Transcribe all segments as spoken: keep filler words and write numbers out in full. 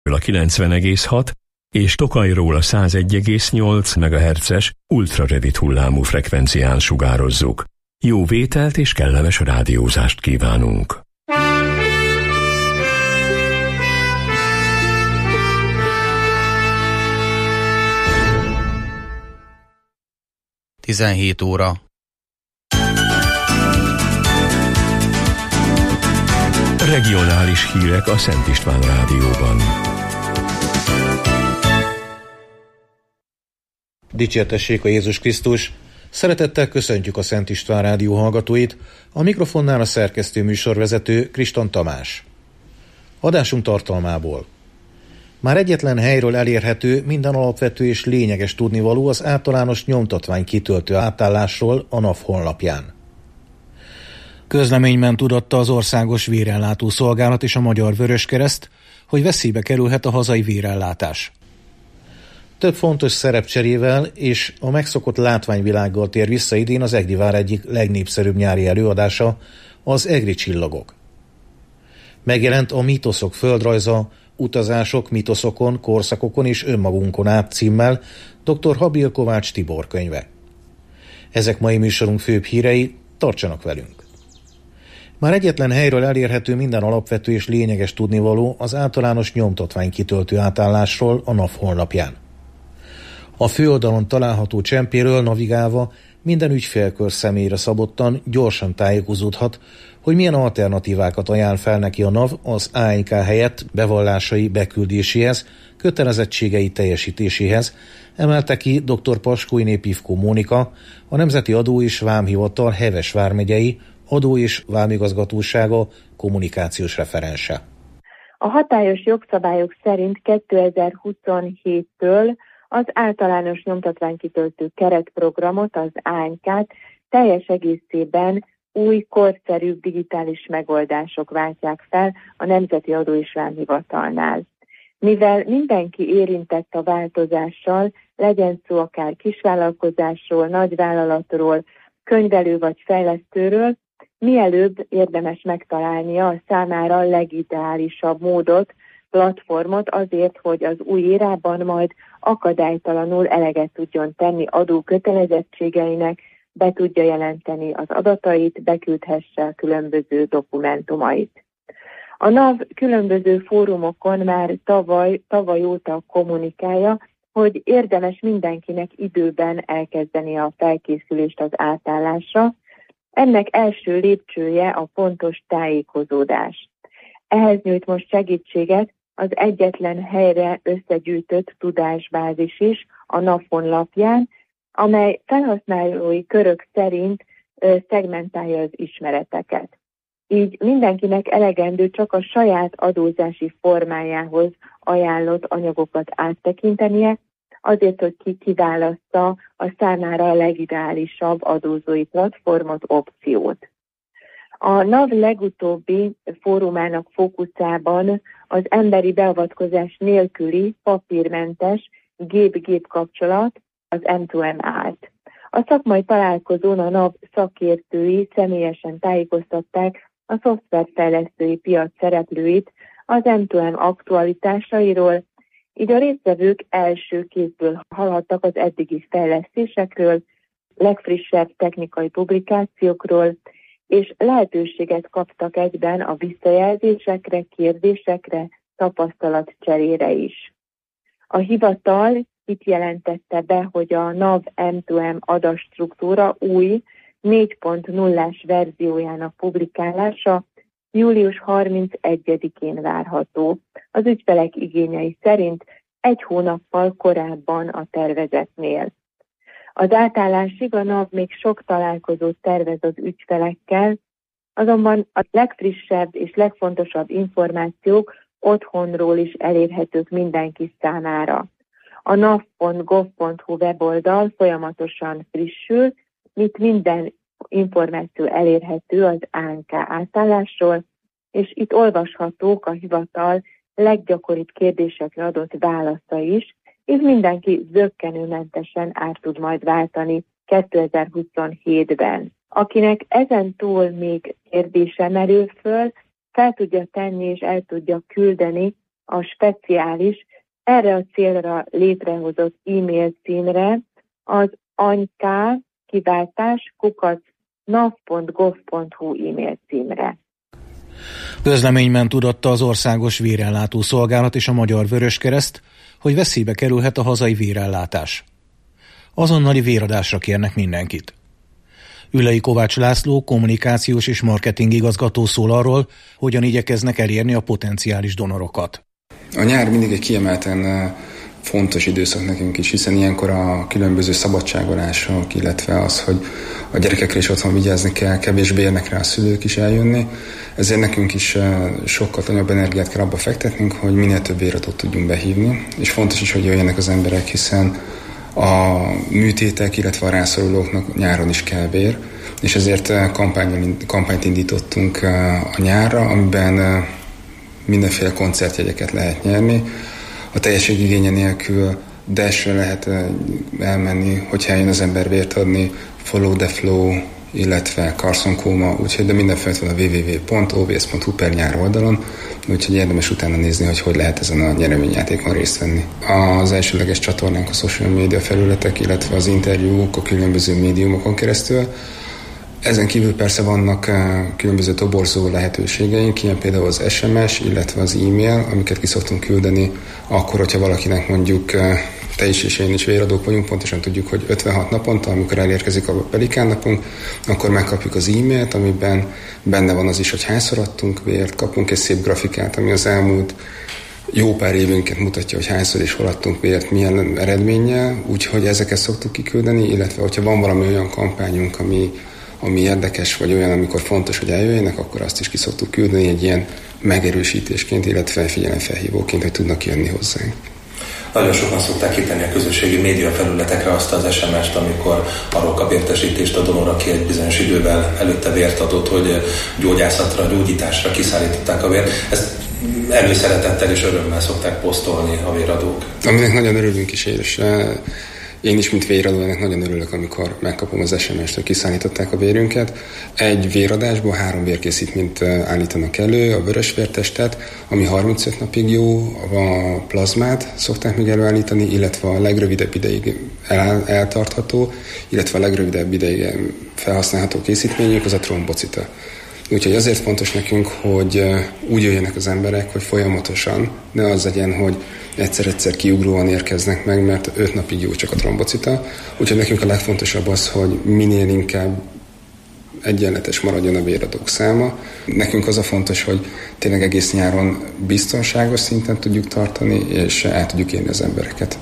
a kilencven egész hat és Tokajról a száz egy egész nyolc megahertzes ultrarövid hullámú frekvencián sugározzuk. Jó vételt és kellemes rádiózást kívánunk! tizenhét óra. Regionális hírek a Szent István Rádióban. Dicsértessék a Jézus Krisztus! Szeretettel köszöntjük a Szent István Rádió hallgatóit, a mikrofonnál a szerkesztő műsorvezető Kriston Tamás. Adásunk tartalmából. Már egyetlen helyről elérhető minden alapvető és lényeges tudnivaló az általános nyomtatvány kitöltő átállásról a NAV honlapján. Közleményben tudatta az Országos Vérellátó Szolgálat és a Magyar Vöröskereszt, hogy veszélybe kerülhet a hazai vérellátás. Több fontos szerepcserével és a megszokott látványvilággal tér vissza idén az Egri vár egyik legnépszerűbb nyári előadása, az Egri Csillagok. Megjelent a Mítoszok földrajza, Utazások mítoszokon, korszakokon és önmagunkon át címmel dr. Habil Kovács Tibor könyve. Ezek mai műsorunk főbb hírei, tartsanak velünk! Már egyetlen helyről elérhető minden alapvető és lényeges tudnivaló az általános nyomtatvány kitöltő átállásról a NAV honlapján. A főoldalon található csempéről navigálva minden ügyfélkör személyre szabottan gyorsan tájékozódhat, hogy milyen alternatívákat ajánl fel neki a NAV az á en ká helyett bevallásai beküldéséhez, kötelezettségei teljesítéséhez, emelte ki dr. Paskóiné Pivkó Mónika, a Nemzeti Adó és Vámhivatal Heves vármegyei Adó- és Vámigazgatósága kommunikációs referense. A hatályos jogszabályok szerint kétezer-huszonhéttől az általános nyomtatványkitöltő keretprogramot, az á en ká-t teljes egészében új, korszerűbb digitális megoldások váltják fel a Nemzeti Adó- és Vámhivatalnál. Mivel mindenki érintett a változással, legyen szó akár kisvállalkozásról, nagyvállalatról, könyvelő vagy fejlesztőről, mielőbb érdemes megtalálnia a számára a legideálisabb módot, platformot azért, hogy az új érában majd akadálytalanul eleget tudjon tenni adó kötelezettségeinek, be tudja jelenteni az adatait, beküldhesse a különböző dokumentumait. A NAV különböző fórumokon már tavaly, tavaly óta kommunikálja, hogy érdemes mindenkinek időben elkezdeni a felkészülést az átállásra. Ennek első lépcsője a pontos tájékozódás. Ehhez nyújt most segítséget az egyetlen helyre összegyűjtött tudásbázis is a NAV honlapján, amely felhasználói körök szerint ö, szegmentálja az ismereteket. Így mindenkinek elegendő csak a saját adózási formájához ajánlott anyagokat áttekintenie, azért, hogy ki kiválassza a számára a legideálisabb adózói platformot, opciót. A NAV legutóbbi fórumának fókuszában az emberi beavatkozás nélküli, papírmentes gép-gép kapcsolat, az em kettő em állt. A szakmai találkozón a NAV szakértői személyesen tájékoztatták a szoftverfejlesztői piac szereplőit az em kettő em aktualitásairól, így a résztvevők első kézből hallhattak az eddigi fejlesztésekről, legfrissebb technikai publikációkról, és lehetőséget kaptak egyben a visszajelzésekre, kérdésekre, tapasztalatcserére is. A hivatal itt jelentette be, hogy a NAV em kettő em adatstruktúra új négy pont nullás verziójának publikálása július harmincegyedikén várható. Az ügyfelek igényei szerint egy hónappal korábban a tervezetnél. Az átállásig a NAV még sok találkozót tervez az ügyfelekkel, azonban a legfrissebb és legfontosabb információk otthonról is elérhetők mindenki számára. A nav pont gov pont hu weboldal folyamatosan frissül, itt minden információ elérhető az á en ká átállásról, és itt olvashatók a hivatal leggyakoribb kérdésekre adott válasza is, és mindenki zökkenőmentesen át tud majd váltani kétezer-huszonhétben. Akinek ezen túl még kérdése merül föl, fel tudja tenni és el tudja küldeni a speciális, erre a célra létrehozott e-mail címre, az anyká kiváltás kukac nav pont gov pont hu e-mail címre. Közleményben tudatta az Országos Vérellátó Szolgálat és a Magyar Vöröskereszt, hogy veszélybe kerülhet a hazai vérellátás. Azonnali véradásra kérnek mindenkit. Ülei Kovács László, kommunikációs és marketing igazgató szól arról, hogyan igyekeznek elérni a potenciális donorokat. A nyár mindig egy kiemelten fontos időszak nekünk is, hiszen ilyenkor a különböző szabadságolások, illetve az, hogy a gyerekekre is otthon vigyázni kell, kevésbé érnek rá a szülők is eljönni. Ezért nekünk is sokkal nagyobb energiát kell abba fektetnünk, hogy minél több véradót tudjunk behívni, és fontos is, hogy jöjjenek az emberek, hiszen a műtétek, illetve a rászorulóknak nyáron is kell vér, és ezért kampányt indítottunk a nyárra, amiben mindenféle koncertjegyeket lehet nyerni. A teljességigénye nélkül Dashre lehet elmenni, hogyha eljön az ember vért adni, Follow the Flow, illetve Carson Coma, úgyhogy de mindenféle van a double-u double-u double-u pont o v s pont hu per nyár oldalon, úgyhogy érdemes utána nézni, hogy hogy lehet ezen a nyereményjátékon részt venni. Az elsőleges csatornánk a social media felületek, illetve az interjúk a különböző médiumokon keresztül. Ezen kívül persze vannak különböző toborzó lehetőségeink, ilyen például az es em es, illetve az e-mail, amiket ki szoktunk küldeni, akkor, hogyha valakinek mondjuk te is és én is véradók vagyunk, pontosan tudjuk, hogy ötvenhat naponta, amikor elérkezik a Pelikán napunk, akkor megkapjuk az e-mailt, amiben benne van az is, hogy hányszor adtunk vért, kapunk egy szép grafikát, ami az elmúlt jó pár évünket mutatja, hogy hányszor is hol adtunk vért, milyen eredménnyel, úgyhogy ezeket szoktuk kiküldeni, illetve hogyha van valami olyan kampányunk, ami ami érdekes, vagy olyan, amikor fontos, hogy eljöjjenek, akkor azt is ki szoktuk küldeni egy ilyen megerősítésként, illetve figyelemfelhívóként, hogy tudnak jönni hozzánk. Nagyon sokan szokták kitenni a közösségi média felületekre azt az es em est, amikor arról kap értesítést a donor, aki egy bizonyos idővel előtte vért adott, hogy gyógyászatra, gyógyításra kiszállították a vért. Ezt előszeretettel és örömmel szokták posztolni a véradók. Aminek nagyon örülünk is, és én is, mint véradó, ennek nagyon örülök, amikor megkapom az es em est, hogy kiszállították a vérünket. Egy véradásból három vérkészítményt állítanak elő, a vörösvértestet, ami harmincöt napig jó, a plazmát szokták még előállítani, illetve a legrövidebb ideig el, eltartható, illetve a legrövidebb ideig felhasználható készítményük, az a trombocita. Úgyhogy azért fontos nekünk, hogy úgy jöjjenek az emberek, hogy folyamatosan, ne az legyen, hogy egyszer-egyszer kiugróan érkeznek meg, mert öt napig jó csak a trombocita. Úgyhogy nekünk a legfontosabb az, hogy minél inkább egyenletes maradjon a véradók száma. Nekünk az a fontos, hogy tényleg egész nyáron biztonságos szinten tudjuk tartani, és el tudjuk érni az embereket.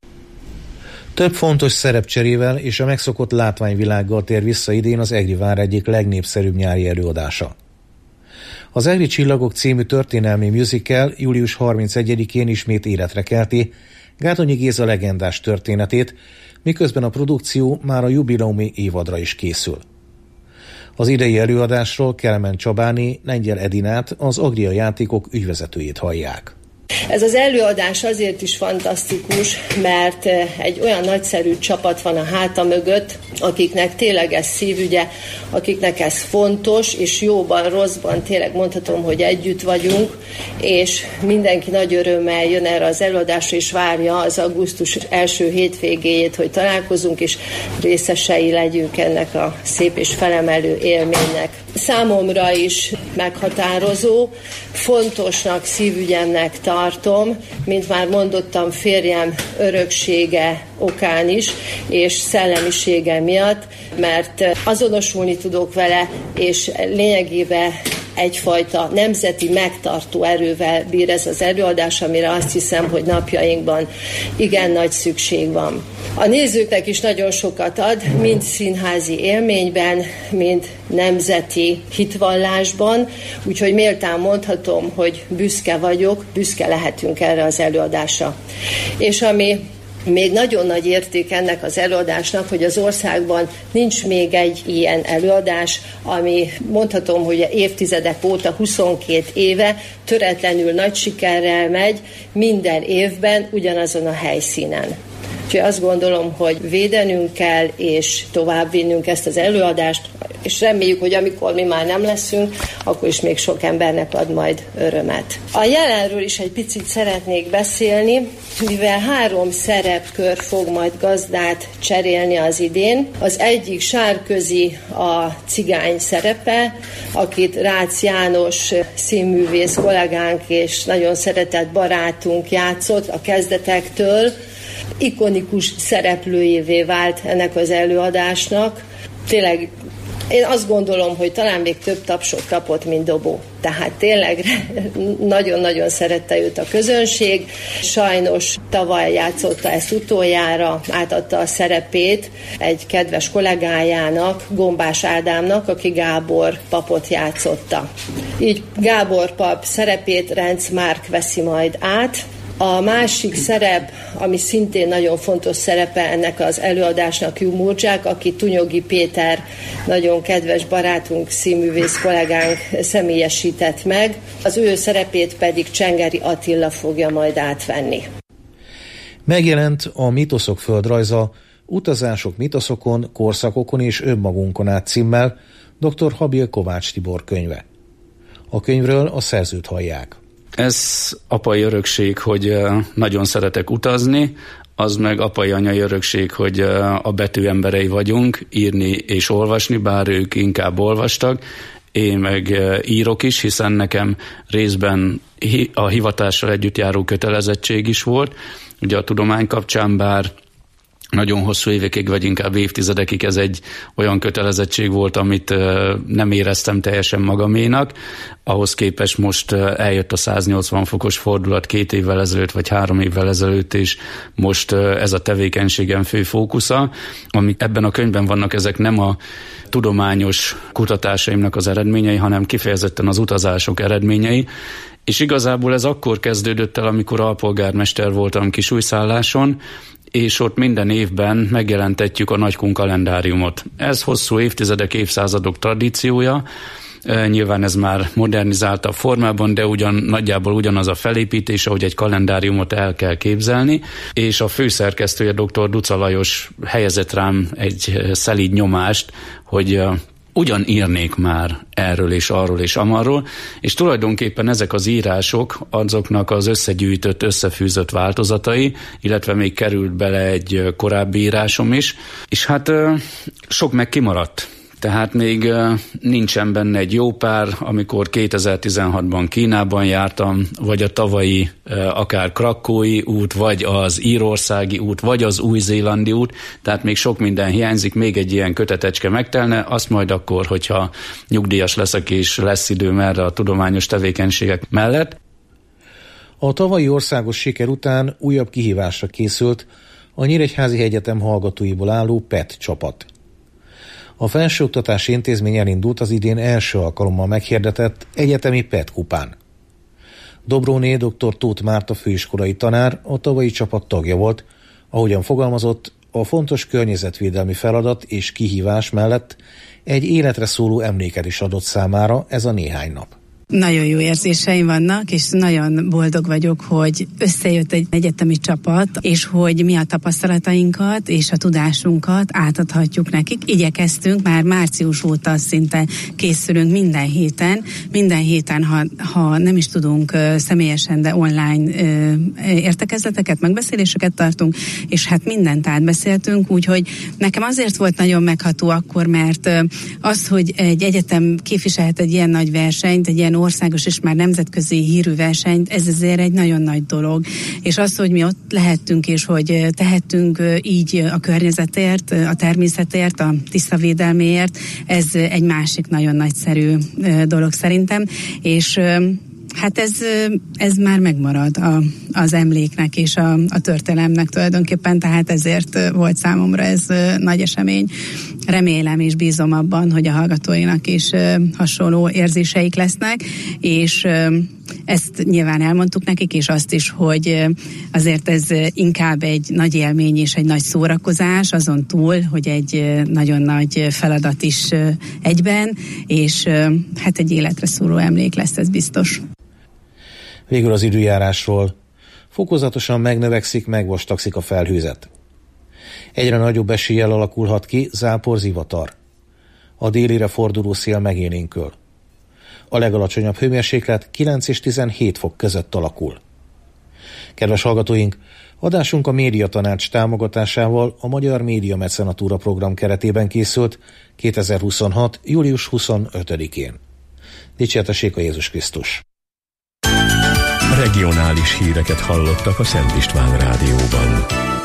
Több fontos szerepcserével és a megszokott látványvilággal tér vissza idén az Egri vár egyik legnépszerűbb nyári előadása. Az Egri Csillagok című történelmi musical július harmincegyedikén ismét életre kelti Gárdonyi Géza legendás történetét, miközben a produkció már a jubileumi évadra is készül. Az idei előadásról Kelemen Csabáné, Lengyel Edinát, az Agria Játékok ügyvezetőjét hallják. Ez az előadás azért is fantasztikus, mert egy olyan nagyszerű csapat van a háta mögött, akiknek tényleg ez szívügye, akiknek ez fontos, és jóban, rosszban tényleg mondhatom, hogy együtt vagyunk, és mindenki nagy örömmel jön erre az előadásra, és várja az augusztus első hétvégéjét, hogy találkozunk, és részesei legyünk ennek a szép és felemelő élménynek. Számomra is meghatározó, fontosnak, szívügyemnek tartom, mint már mondottam, férjem öröksége okán is, és szellemisége miatt, mert azonosulni tudok vele, és lényegében egyfajta nemzeti megtartó erővel bír ez az előadás, amire azt hiszem, hogy napjainkban igen nagy szükség van. A nézőknek is nagyon sokat ad, mind színházi élményben, mind nemzeti hitvallásban, úgyhogy méltán mondhatom, hogy büszke vagyok, büszke lehetünk erre az előadásra. És ami még nagyon nagy érték ennek az előadásnak, hogy az országban nincs még egy ilyen előadás, ami mondhatom, hogy évtizedek óta, huszonkét éve töretlenül nagy sikerrel megy minden évben ugyanazon a helyszínen. Úgyhogy azt gondolom, hogy védenünk kell, és továbbvinnünk ezt az előadást, és reméljük, hogy amikor mi már nem leszünk, akkor is még sok embernek ad majd örömet. A jelenről is egy picit szeretnék beszélni, mivel három szerepkör fog majd gazdát cserélni az idén. Az egyik Sárközi a cigány szerepe, akit Rácz János színművész kollégánk és nagyon szeretett barátunk játszott a kezdetektől. Ikonikus szereplőjévé vált ennek az előadásnak. Tényleg én azt gondolom, hogy talán még több tapsot kapott, mint Dobó. Tehát tényleg nagyon-nagyon szerette őt a közönség. Sajnos tavaly játszotta ezt utoljára, átadta a szerepét egy kedves kollégájának, Gombás Ádámnak, aki Gábor papot játszotta. Így Gábor pap szerepét Renc Márk veszi majd át. A másik szerep, ami szintén nagyon fontos szerepe ennek az előadásnak, Jumurdzsák, aki Tunyogi Péter, nagyon kedves barátunk, színművész kollégánk személyesített meg. Az ő szerepét pedig Csengeri Attila fogja majd átvenni. Megjelent a Mitoszok földrajza, Utazások mitoszokon, korszakokon és önmagunkon át címmel dr. Habil Kovács Tibor könyve. A könyvről a szerzőt hallják. Ez apai örökség, hogy nagyon szeretek utazni, az meg apai-anyai örökség, hogy a betű emberei vagyunk, írni és olvasni, bár ők inkább olvastak, én meg írok is, hiszen nekem részben a hivatással együtt járó kötelezettség is volt. Ugye a tudomány kapcsán, bár nagyon hosszú évekig, vagy inkább évtizedekig ez egy olyan kötelezettség volt, amit nem éreztem teljesen magaménak. Ahhoz képest most eljött a száznyolcvan fokos fordulat két évvel ezelőtt, vagy három évvel ezelőtt, és most ez a tevékenységem fő fókusza. Amik ebben a könyvben vannak, ezek nem a tudományos kutatásaimnak az eredményei, hanem kifejezetten az utazások eredményei. És igazából ez akkor kezdődött el, amikor alpolgármester voltam Kisújszálláson, és ott minden évben megjelentetjük a Nagykun kalendáriumot. Ez hosszú évtizedek, évszázadok tradíciója, nyilván ez már modernizáltabb formában, de ugyan nagyjából ugyanaz a felépítés, ahogy egy kalendáriumot el kell képzelni, és a főszerkesztője dr. Duca Lajos helyezett rám egy szelíd nyomást, hogy ugyan írnék már erről és arról és amarról, és tulajdonképpen ezek az írások azoknak az összegyűjtött, összefűzött változatai, illetve még került bele egy korábbi írásom is, és hát sok meg kimaradt. Tehát még nincsen benne egy jó pár, amikor kétezer-tizenhatban Kínában jártam, vagy a tavalyi akár krakói út, vagy az írországi út, vagy az új-zélandi út, tehát még sok minden hiányzik, még egy ilyen kötetecske megtelne, azt majd akkor, hogyha nyugdíjas leszek és lesz időm erre a tudományos tevékenységek mellett. A tavalyi országos siker után újabb kihívásra készült a Nyíregyházi Egyetem hallgatóiból álló pé e té csapat. A Felsőoktatási Intézmény elindult az idén első alkalommal meghirdetett egyetemi pé e té kupán. Dobróné dr. Tóth Márta főiskolai tanár a tavalyi csapat tagja volt, ahogyan fogalmazott, a fontos környezetvédelmi feladat és kihívás mellett egy életre szóló emléket is adott számára ez a néhány nap. Nagyon jó érzéseim vannak, és nagyon boldog vagyok, hogy összejött egy egyetemi csapat, és hogy mi a tapasztalatainkat és a tudásunkat átadhatjuk nekik. Igyekeztünk, már március óta szinte készülünk minden héten. Minden héten, ha, ha nem is tudunk uh, személyesen, de online uh, értekezleteket, megbeszéléseket tartunk, és hát mindent átbeszéltünk, úgyhogy nekem azért volt nagyon megható akkor, mert uh, az, hogy egy egyetem képviselhet egy ilyen nagy versenyt, egy ilyen országos és már nemzetközi hírű versenyt, ez azért egy nagyon nagy dolog. És az, hogy mi ott lehettünk, és hogy tehettünk így a környezetért, a természetért, a tisztavédelméért, ez egy másik nagyon nagyszerű dolog szerintem. És hát ez, ez már megmarad a, az emléknek és a, a történelemnek tulajdonképpen, tehát ezért volt számomra ez nagy esemény. Remélem és bízom abban, hogy a hallgatóinak is hasonló érzéseik lesznek, és ezt nyilván elmondtuk nekik, és azt is, hogy azért ez inkább egy nagy élmény és egy nagy szórakozás, azon túl, hogy egy nagyon nagy feladat is egyben, és hát egy életre szóló emlék lesz, ez biztos. Végül az időjárásról. Fokozatosan megnövekszik, megvastagszik a felhőzet. Egyre nagyobb eséllyel alakulhat ki zápor-zivatar. A délire forduló szél megélénkül. A legalacsonyabb hőmérséklet kilenc és tizenhét fok között alakul. Kedves hallgatóink, adásunk a Médiatanács támogatásával a Magyar Média Mecenatúra program keretében készült kétezer-huszonhat. július huszonötödikén. Dicsértessék a Jézus Krisztus! Regionális híreket hallottak a Szent István Rádióban.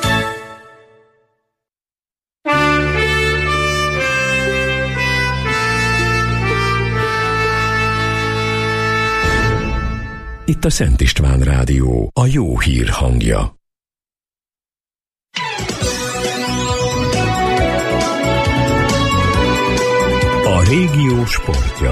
Itt a Szent István Rádió, a jó hír hangja. A régió sportja.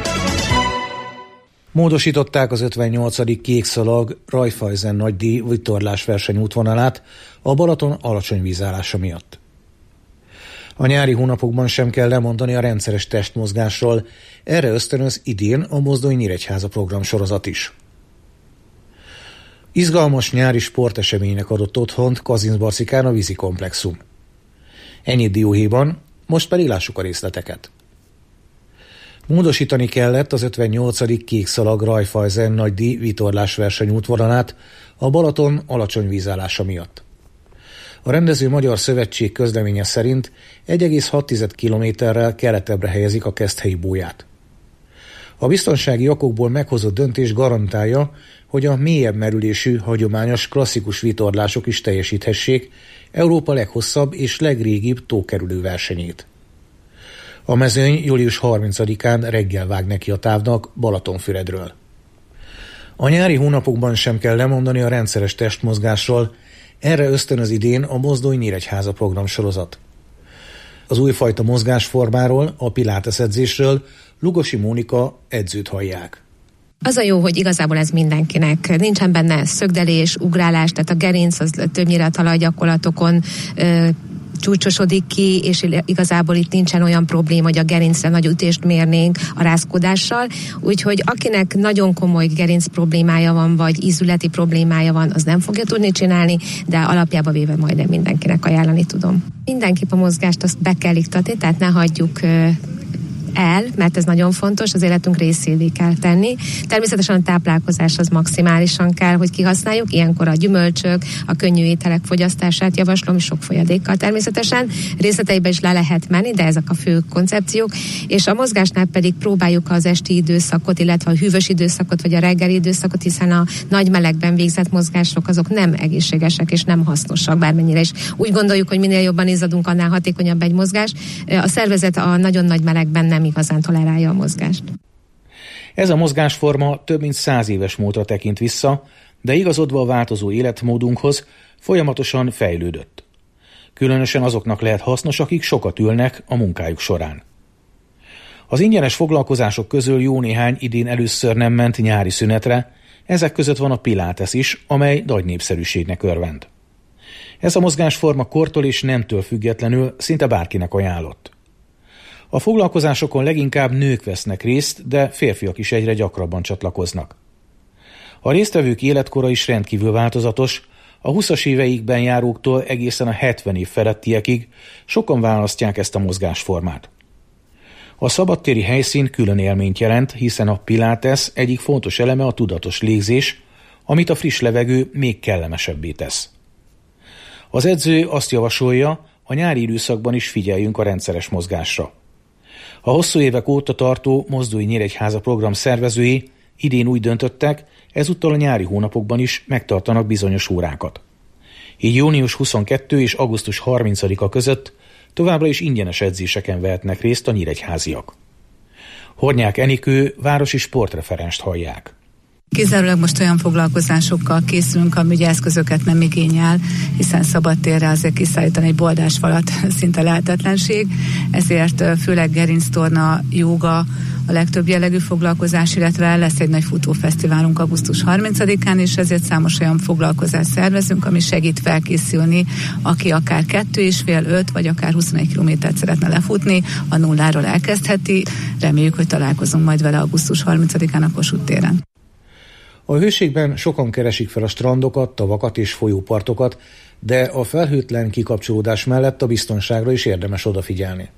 Módosították az ötvennyolcadik kékszalag Raiffeisen nagydíj vitorlásverseny útvonalát a Balaton alacsony vízállása miatt. A nyári hónapokban sem kell lemondani a rendszeres testmozgásról, erre ösztönöz idén a Mozdony-Nyíregyháza program sorozat is. Izgalmas nyári sporteseménynek adott otthont Kazincbarcikán a vízi komplexum. Ennyit dióhéjban, most pedig lássuk a részleteket. Módosítani kellett az ötvennyolcadik kékszalag Raiffeisen nagydíj vitorlásverseny útvonalát a Balaton alacsony vízállása miatt. A rendező Magyar Szövetség közleménye szerint egy egész hat kilométerrel keletebbre helyezik a Keszthelyi bóját. A biztonsági okokból meghozott döntés garantálja, hogy a mélyebb merülésű, hagyományos, klasszikus vitorlások is teljesíthessék Európa leghosszabb és legrégibb tókerülő versenyét. A mezőny július harmincadikán reggel vág neki a távnak Balatonfüredről. A nyári hónapokban sem kell lemondani a rendszeres testmozgásról, erre ösztönöz idén a Mozdony-Nyíregyháza program sorozat. Az újfajta mozgásformáról, a pilates edzésről Lugosi Mónika edzőt hallják. Az a jó, hogy igazából ez mindenkinek. Nincsen benne szögdelés, ugrálás, tehát a gerinc az többnyire a talajgyakorlatokon ö, csúcsosodik ki, és igazából itt nincsen olyan probléma, hogy a gerincre nagy ütést mérnénk a rázkodással, úgyhogy akinek nagyon komoly gerinc problémája van, vagy ízületi problémája van, az nem fogja tudni csinálni, de alapjában véve majdnem mindenkinek ajánlani tudom. Mindenképp a mozgást azt be kell iktatni, tehát ne hagyjuk el, mert ez nagyon fontos, az életünk részévé kell tenni. Természetesen a táplálkozás az maximálisan kell, hogy kihasználjuk, ilyenkor a gyümölcsök, a könnyű ételek fogyasztását javaslom, sok folyadékkal természetesen. Részleteiben is le lehet menni, de ezek a fő koncepciók, és a mozgásnál pedig próbáljuk az esti időszakot, illetve a hűvös időszakot, vagy a reggeli időszakot, hiszen a nagy melegben végzett mozgások azok nem egészségesek és nem hasznosak, bármennyire is. Úgy gondoljuk, hogy minél jobban izzadunk, annál hatékonyabb egy mozgás. A szervezet a nagyon nagy melegben nem igazán tolerálja a mozgást. Ez a mozgásforma több mint száz éves múltra tekint vissza, de igazodva a változó életmódunkhoz folyamatosan fejlődött. Különösen azoknak lehet hasznos, akik sokat ülnek a munkájuk során. Az ingyenes foglalkozások közül jó néhány idén először nem ment nyári szünetre, ezek között van a pilates is, amely nagy népszerűségnek örvend. Ez a mozgásforma kortól és nemtől függetlenül szinte bárkinek ajánlott. A foglalkozásokon leginkább nők vesznek részt, de férfiak is egyre gyakrabban csatlakoznak. A résztvevők életkora is rendkívül változatos, a huszas éveikben járóktól egészen a hetven év felettiekig sokan választják ezt a mozgásformát. A szabadtéri helyszín külön élményt jelent, hiszen a pilates egyik fontos eleme a tudatos légzés, amit a friss levegő még kellemesebbé tesz. Az edző azt javasolja, a nyári időszakban is figyeljünk a rendszeres mozgásra. A hosszú évek óta tartó Mozdony-Nyíregyháza program szervezői idén úgy döntöttek, ezúttal a nyári hónapokban is megtartanak bizonyos órákat. Így június huszonkettedike és augusztus harmincadika között továbbra is ingyenes edzéseken vehetnek részt a nyíregyháziak. Hornyák Enikő városi sportreferenst hallják. Kizárólag most olyan foglalkozásokkal készülünk, ami ugye eszközöket nem igényel, hiszen szabadtérre azért kiszállítani egy boldásfalat szinte lehetetlenség, ezért főleg gerinctorna, jóga a legtöbb jellegű foglalkozás, illetve lesz egy nagy futófesztiválunk augusztus harmincadikán, és ezért számos olyan foglalkozást szervezünk, ami segít felkészülni, aki akár kettő és fél, öt, vagy akár huszonegy kilométert szeretne lefutni, a nulláról elkezdheti. Reméljük, hogy találkozunk majd vele augusztus harmincadikán a Kossuth téren. A hőségben sokan keresik fel a strandokat, tavakat és folyópartokat, de a felhőtlen kikapcsolódás mellett a biztonságra is érdemes odafigyelni.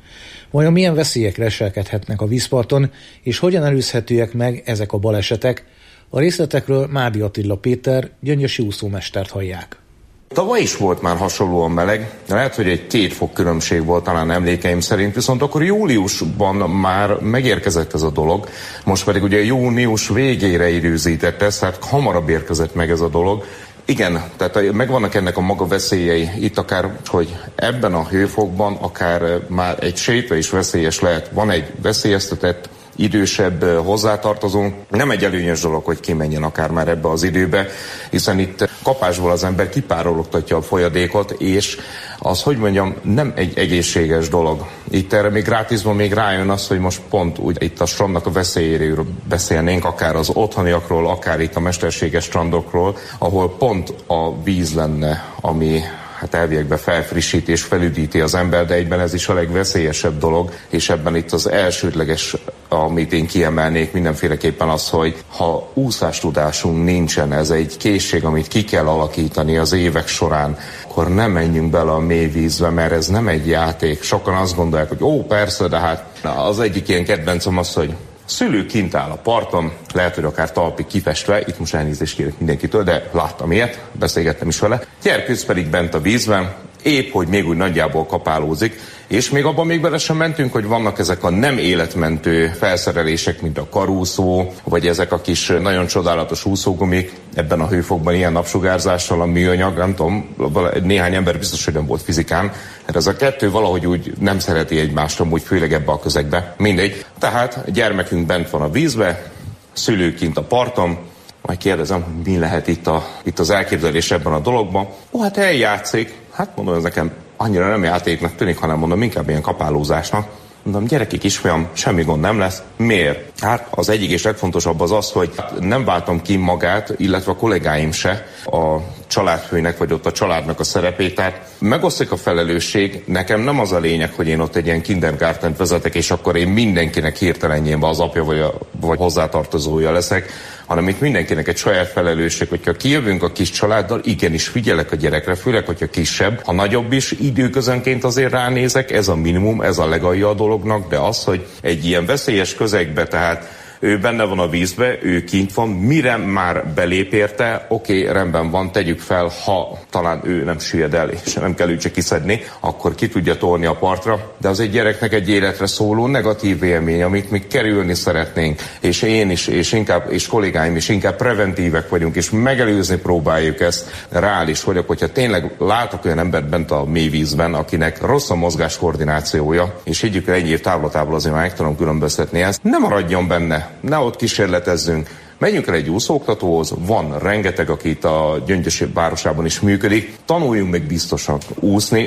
Vajon milyen veszélyek leselkedhetnek a vízparton, és hogyan előzhetőek meg ezek a balesetek? A részletekről Mádi Attila Péter, gyöngyösi úszómestert hallják. Tavaly is volt már hasonlóan meleg, lehet, hogy egy két fok különbség volt talán emlékeim szerint, viszont akkor júliusban már megérkezett ez a dolog, most pedig ugye június végére időzített ez, tehát hamarabb érkezett meg ez a dolog. Igen, tehát megvannak ennek a maga veszélyei, itt akár, hogy ebben a hőfokban akár már egy séta is veszélyes lehet, van egy veszélyeztetett, idősebb hozzátartozónk. Nem egy előnyös dolog, hogy kimenjen akár már ebbe az időbe, hiszen itt kapásból az ember kipárologtatja a folyadékot, és az, hogy mondjam, nem egy egészséges dolog. Itt erre még grátisban még rájön az, hogy most pont úgy itt a strandnak a veszélyéről beszélnénk, akár az otthoniakról, akár itt a mesterséges strandokról, ahol pont a víz lenne, ami hát elviekben felfrissít és felüdíti az ember, de egyben ez is a legveszélyesebb dolog, és ebben itt az elsődleges, amit én kiemelnék mindenféleképpen az, hogy ha úszástudásunk nincsen, ez egy készség, amit ki kell alakítani az évek során, akkor nem menjünk bele a mély vízbe, mert ez nem egy játék. Sokan azt gondolják, hogy ó, persze, de hát az egyik ilyen kedvencem az, hogy szülő kint áll a parton, lehet, hogy akár talpig kifestve, itt most elnézést kérek mindenkitől, de láttam ilyet, beszélgettem is vele. Gyerkőc pedig bent a vízben, épp hogy még úgy nagyjából kapálózik, és még abban még bele sem mentünk, hogy vannak ezek a nem életmentő felszerelések, mint a karúszó, vagy ezek a kis nagyon csodálatos úszógumik, ebben a hőfokban ilyen napsugárzással, a műanyag, nem tudom, néhány ember biztos, hogy nem volt fizikán, mert ez a kettő valahogy úgy nem szereti egymást, amúgy főleg ebbe a közegbe. Mindegy. Tehát a gyermekünk bent van a vízbe, szülők kint a parton, majd kérdezem, hogy mi lehet itt, a, itt az elképzelés ebben a dologban. Ó, hát eljátszik. Hát mondom, ez nekem annyira nem játéknak tűnik, hanem mondom, inkább ilyen kapálózásnak. Mondom, gyerekek, kisfiam, semmi gond nem lesz. Miért? Hát az egyik és legfontosabb az az, hogy nem váltom ki magát, illetve a kollégáim se a családfőnek, vagy ott a családnak a szerepét. Tehát megosztik a felelősség. Nekem nem az a lényeg, hogy én ott egy ilyen kindergartent vezetek, és akkor én mindenkinek hirtelenjében az apja vagy, a, vagy hozzátartozója leszek, hanem itt mindenkinek egy saját felelősség, hogyha kijövünk a kis családdal, igenis figyelek a gyerekre, főleg, hogyha kisebb, ha nagyobb is, időközönként azért ránézek, ez a minimum, ez a legalja a dolognak, de az, hogy egy ilyen veszélyes közegbe, tehát ő benne van a vízbe, ő kint van, mire már belép érte, oké, okay, rendben van, tegyük fel, ha talán ő nem süllyed el, és nem kell őt csak kiszedni, akkor ki tudja tolni a partra, de az egy gyereknek egy életre szóló negatív élmény, amit mi kerülni szeretnénk, és én is, és inkább, és kollégáim is inkább preventívek vagyunk, és megelőzni próbáljuk ezt. Reális vagyok, hogyha tényleg látok olyan embert bent a mély vízben, akinek rossz a mozgás koordinációja, és higgyük el, egy év távlatából azért már meg tudom különböztetni ezt, nem maradjon benne. Ne ott kísérletezzünk. Menjünk el egy úszóoktatóhoz, van rengeteg, aki itt a Gyöngyösi városában is működik. Tanuljunk meg biztosan úszni.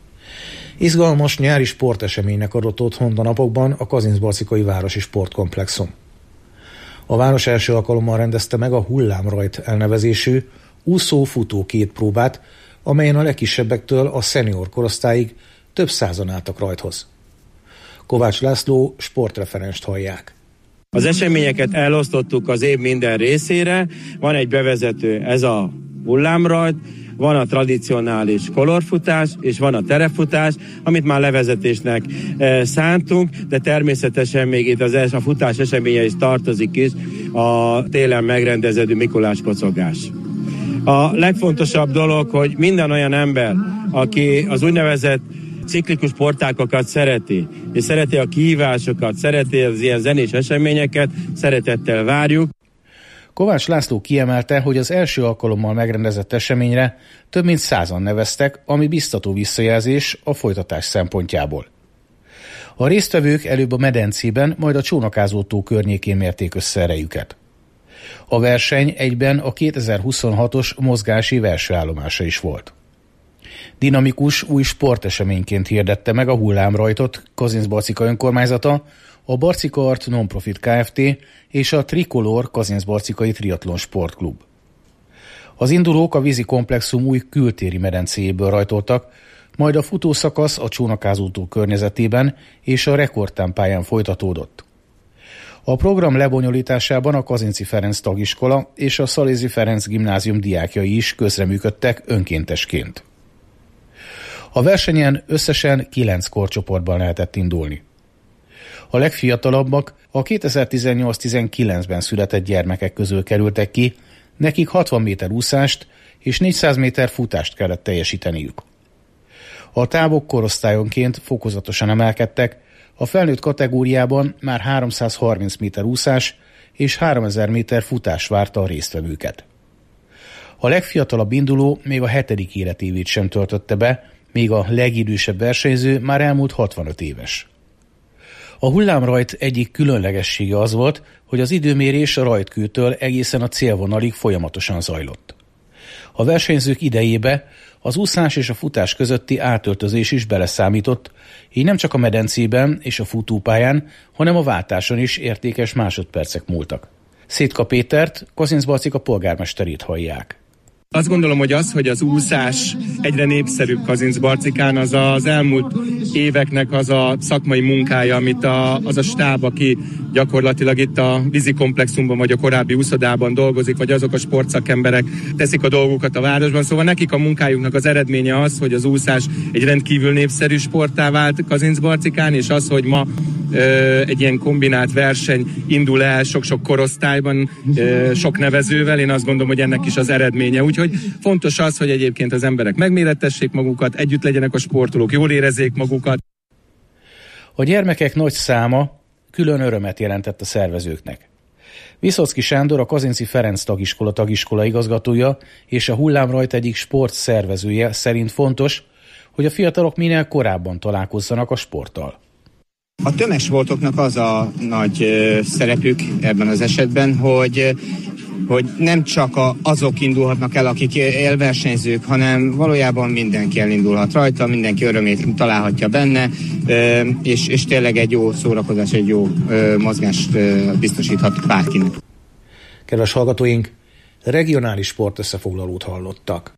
Izgalmas nyári sporteseménynek adott otthont a napokban a Kazincbarcikai Városi Sportkomplexum. A város első alkalommal rendezte meg a Hullámrajt elnevezésű úszó-futó két próbát, amelyen a legkisebbektől a szenior korosztályig több százan álltak rajthoz. Kovács László sportreferenst hallják. Az eseményeket elosztottuk az év minden részére, van egy bevezető, ez a hullámrajt, van a tradicionális kolorfutás, és van a terepfutás, amit már levezetésnek e, szántunk, de természetesen még itt az es, a futás eseménye is tartozik is a télen megrendeződő Mikulás kocogás. A legfontosabb dolog, hogy minden olyan ember, aki az úgynevezett ciklikus sportágokat szereti, és szereti a kihívásokat, szereti az ilyen zenés eseményeket, szeretettel várjuk. Kovács László kiemelte, hogy az első alkalommal megrendezett eseményre több mint százan neveztek, ami biztató visszajelzés a folytatás szempontjából. A résztvevők előbb a medencében, majd a Csónakázó-tó környékén mérték össze erejüket. A verseny egyben a kétezer-huszonhatos mozgási versőállomása is volt. Dinamikus új sporteseményként hirdette meg a hullámrajtot Kazincbarcika önkormányzata, a Barcika Art Nonprofit Kft. És a Tricolor Kazincbarcikai Triatlon Sportklub. Az indulók a vízi komplexum új kültéri medencéjéből rajtoltak, majd a futószakasz a Csónakázó-tó környezetében és a rekordtámpályán folytatódott. A program lebonyolításában a Kazinczy Ferenc tagiskola és a Szalézi Ferenc gimnázium diákjai is közreműködtek önkéntesként. A versenyen összesen kilenc korcsoportban lehetett indulni. A legfiatalabbak a kétezer-tizennyolc-tizenkilencben született gyermekek közül kerültek ki, nekik hatvan méter úszást és négyszáz méter futást kellett teljesíteniük. A távok korosztályonként fokozatosan emelkedtek, a felnőtt kategóriában már háromszázharminc méter úszás és háromezer méter futás várta a résztvevőket. A legfiatalabb induló még a hetedik életévét sem töltötte be, míg a legidősebb versenyző már elmúlt hatvanöt éves. A hullámrajt egyik különlegessége az volt, hogy az időmérés a rajtkőtől egészen a célvonalig folyamatosan zajlott. A versenyzők idejébe az úszás és a futás közötti átöltözés is beleszámított, így nem csak a medencében és a futópályán, hanem a váltáson is értékes másodpercek múltak. Szétka Pétert, Kazincbarcika polgármesterét hallják. Azt gondolom, hogy az, hogy az úszás egyre népszerűbb Kazincbarcikán, az az elmúlt éveknek az a szakmai munkája, amit a, az a stáb, aki gyakorlatilag itt a vízikomplexumban vagy a korábbi úszodában dolgozik, vagy azok a sportszakemberek teszik a dolgukat a városban. Szóval nekik a munkájuknak az eredménye az, hogy az úszás egy rendkívül népszerű sporttá vált Kazincbarcikán, és az, hogy ma ö, egy ilyen kombinált verseny indul el sok-sok korosztályban, ö, sok nevezővel, én azt gondolom, hogy ennek is az eredménye. Úgyhogy fontos az, hogy egyébként az emberek megmérettessék magukat, együtt legyenek a sportolók, jól érezzék magukat. A gyermekek nagy száma külön örömet jelentett a szervezőknek. Viszocki Sándor, a Kazinczy Ferenc tagiskola tagiskola igazgatója és a hullámrajt egyik sportszervezője szerint fontos, hogy a fiatalok minél korábban találkozzanak a sporttal. A tömegsportoknak az a nagy ö, szerepük ebben az esetben, hogy hogy nem csak a, azok indulhatnak el, akik élversenyzők, hanem valójában mindenki elindulhat rajta, mindenki örömét találhatja benne, és, és tényleg egy jó szórakozás, egy jó mozgást biztosíthat bárkinek. Kedves hallgatóink, regionális sportösszefoglalót hallottak.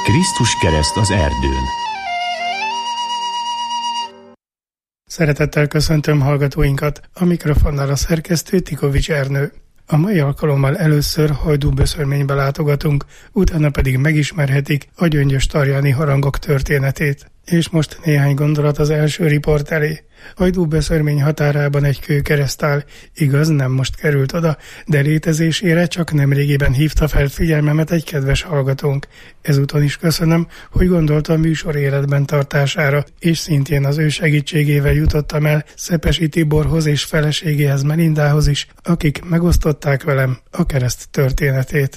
Krisztus kereszt az erdőn. Szeretettel köszöntöm hallgatóinkat, a mikrofonnál a szerkesztő Tikovics Ernő. A mai alkalommal először Hajdú-Böszörménybe látogatunk, utána pedig megismerhetik a gyöngyös tarjáni harangok történetét. És most néhány gondolat az első riport elé. Hajdú-Böszörmény határában egy kőkereszt áll, igaz, nem most került oda, de létezésére csak nemrégiben hívta fel figyelmemet egy kedves hallgatónk. Ezúton is köszönöm, hogy gondolta a műsor életben tartására, és szintén az ő segítségével jutottam el Szepesi Tiborhoz és feleségéhez Melindához is, akik megosztották velem a kereszt történetét.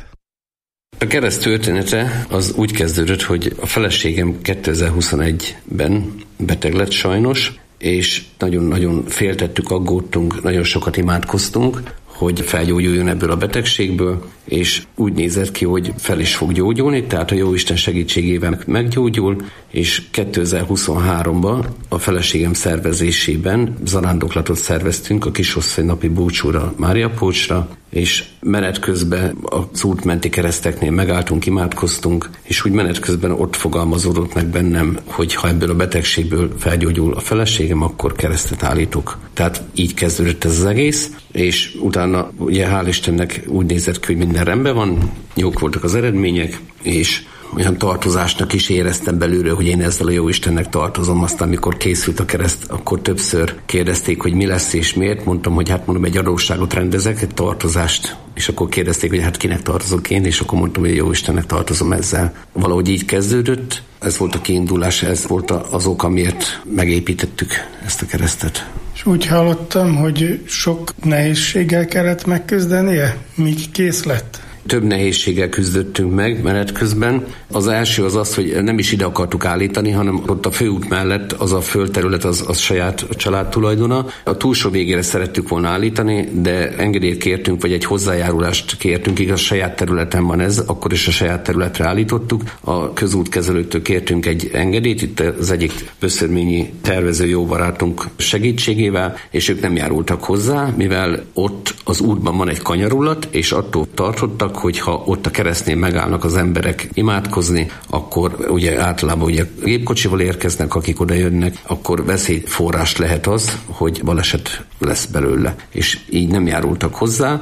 A kereszt története az úgy kezdődött, hogy a feleségem kétezer-huszonegyben beteg lett sajnos, és nagyon-nagyon féltettük, aggódtunk, nagyon sokat imádkoztunk, hogy felgyógyuljon ebből a betegségből, és úgy nézett ki, hogy fel is fog gyógyulni, tehát a Jóisten segítségével meggyógyul, és kétezer-huszonháromban a feleségem szervezésében zarándoklatot szerveztünk a Kisosszony napi búcsúra Máriapócsra, és menet közben az útmenti kereszteknél megálltunk, imádkoztunk, és úgy menet közben ott fogalmazódott meg bennem, hogy ha ebből a betegségből felgyógyul a feleségem, akkor keresztet állítok. Tehát így kezdődött ez az egész, és utána ugye hál' Istennek úgy nézett ki, hogy minden rendben van, jók voltak az eredmények, és olyan tartozásnak is éreztem belülről, hogy én ezzel a Jóistennek tartozom. Aztán, amikor készült a kereszt, akkor többször kérdezték, hogy mi lesz és miért. Mondtam, hogy hát mondom, egy adósságot rendezek, egy tartozást. És akkor kérdezték, hogy hát kinek tartozok én, és akkor mondtam, hogy a Jóistennek tartozom ezzel. Valahogy így kezdődött, ez volt a kiindulás, ez volt az ok, amiért megépítettük ezt a keresztet. És úgy hallottam, hogy sok nehézséggel kellett megküzdenie, míg kész lett. Több nehézséggel küzdöttünk meg menet közben. Az első az az, hogy nem is ide akartuk állítani, hanem ott a főút mellett az a földterület, az, az saját család tulajdona. A túlsó végére szerettük volna állítani, de engedélyt kértünk, vagy egy hozzájárulást kértünk, igaz, saját területen van ez, akkor is a saját területre állítottuk. A közútkezelőtől kértünk egy engedélyt, itt az egyik böszörményi tervező jó barátunk segítségével, és ők nem járultak hozzá, mivel ott az útban van egy kanyarulat, és attól tartottak, hogyha ott a keresztnél megállnak az emberek imádkozni, akkor ugye általában ugye gépkocsival érkeznek, akik oda jönnek, akkor veszélyforrás lehet az, hogy baleset lesz belőle. És így nem járultak hozzá,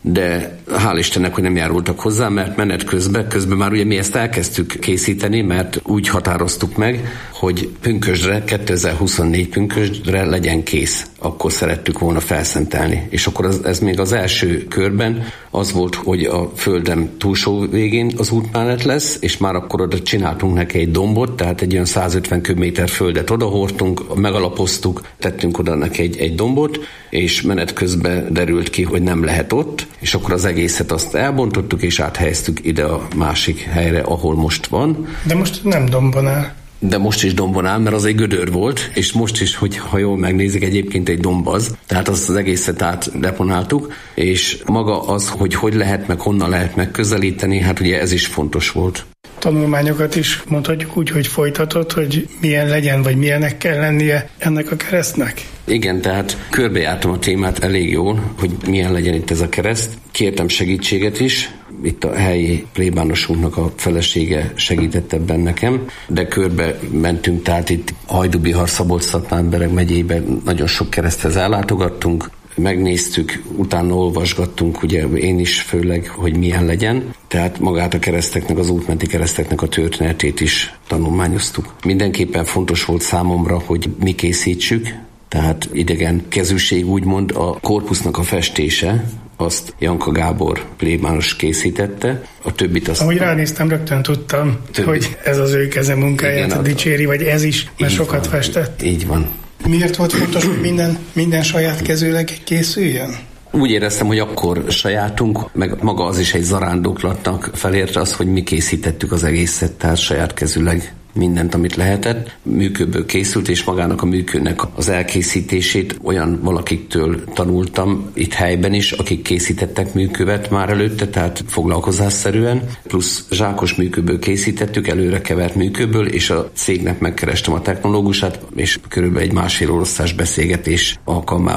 de hál' Istennek, hogy nem járultak hozzá, mert menet közben, közben már ugye mi ezt elkezdtük készíteni, mert úgy határoztuk meg, hogy pünkösdre, kétezer-huszonnégy pünkösdre legyen kész. Akkor szerettük volna felszentelni. És akkor ez, ez még az első körben az volt, hogy a földem túlsó végén az út mellett lesz, és már akkor oda csináltunk neki egy dombot, tehát egy olyan százötven köbméter földet odahordtunk, megalapoztuk, tettünk oda neki egy, egy dombot, és menet közben derült ki, hogy nem lehet ott, és akkor az egészet azt elbontottuk, és áthelyeztük ide a másik helyre, ahol most van. De most nem dombon áll. De most is dombon áll, mert az egy gödör volt, és most is, hogy ha jól megnézik, egyébként egy domb az. Tehát azt az egészet átdeponáltuk, és maga az, hogy hogy lehet, meg honnan lehet megközelíteni, hát ugye ez is fontos volt. Tanulmányokat is mondhatjuk úgy, hogy folytatott, hogy milyen legyen, vagy milyenek kell lennie ennek a keresztnek? Igen, tehát körbejártam a témát elég jól, hogy milyen legyen itt ez a kereszt. Kértem segítséget is, itt a helyi plébánosunknak a felesége segített ebben nekem, de körbe mentünk, tehát itt Hajdú-Bihar, Szabolcs-Szatmár-Bereg megyében nagyon sok kereszthez ellátogattunk, megnéztük, utána olvasgattunk, ugye én is főleg, hogy milyen legyen, tehát magát a kereszteknek, az útmenti kereszteknek a történetét is tanulmányoztuk. Mindenképpen fontos volt számomra, hogy mi készítsük, tehát idegen kezűség úgymond, a korpusznak a festése, azt Janka Gábor plébános készítette, a többit azt... Ahogy ránéztem, rögtön tudtam, többi. hogy ez az ő keze munkáját Igen, dicséri, vagy ez is, mert sokat van, festett. Így van. Miért volt fontos, hogy minden, minden saját kezűleg készüljön? Úgy éreztem, hogy akkor sajátunk, meg maga az is egy zarándoklatnak felérte az, hogy mi készítettük az egészet, tehát saját kezűleg mindent, amit lehetett. Műkőből készült, és magának a műkőnek az elkészítését olyan valakiktől tanultam itt helyben is, akik készítettek műkövet már előtte, tehát foglalkozásszerűen, plusz zsákos műkőből készítettük, előre kevert műkőből, és a cégnek megkerestem a technológusát, és körülbelül egy másfél oroszlás beszélgetés alkalmával